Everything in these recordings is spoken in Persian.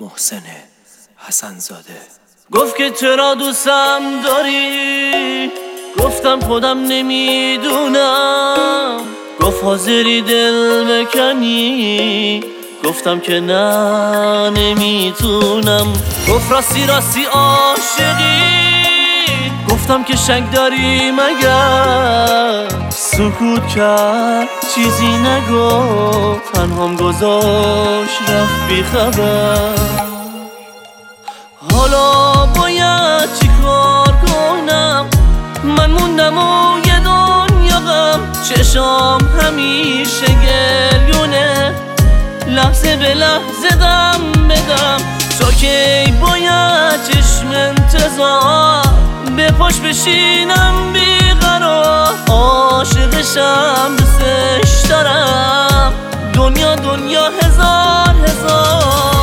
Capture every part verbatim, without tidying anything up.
محسن حسن‌زاده. گفت که چرا دوستم داری، گفتم خودم نمیدونم. گفت حاضری دل بکنی، گفتم که نه نمیتونم. گفت راستی راستی عاشقی، گفتم که شک داری مگر. سکوت کرد چیزی نگفت، تنهام گذاشت رفت بی خبر. حالا باید چی کار کنم، من موندم و یه دنیا غم. چشام همیشه گریونه، لحظه به لحظه دم بدم. تا کی باید چشم انتظار، به پاش بشینم بیقرار. عاشقشم دوستش دارم، دنیا دنیا هزار هزار.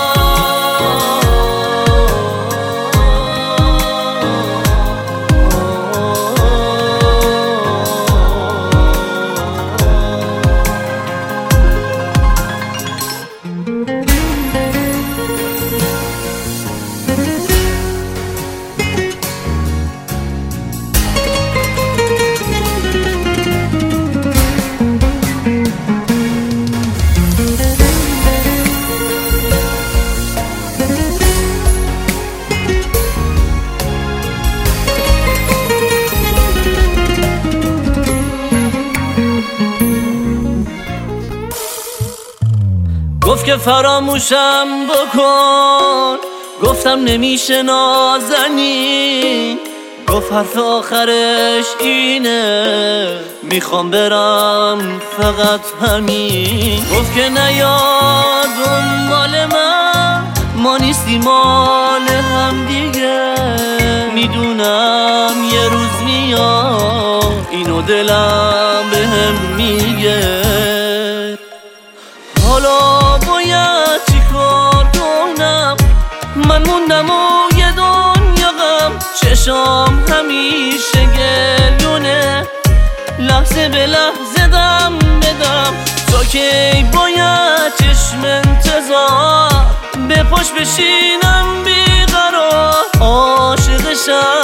گفت که فراموشم بکن، گفتم نمیشه نازنین. گفت حرف آخرش اینه، میخوام برم فقط همین. گفت که نیاد دنبال من، ما نیستیم مال هم دیگه. میدونم یه روز میاد، اینو دلم بهم میگه. حالا باید چی کار کنم، من موندم و یه دنیا غم. چشام همیشه گریونه، لحظه به لحظه دم بدم. تا کی باید چشم انتظار، به پاش بشینم بیقرار. عاشقشم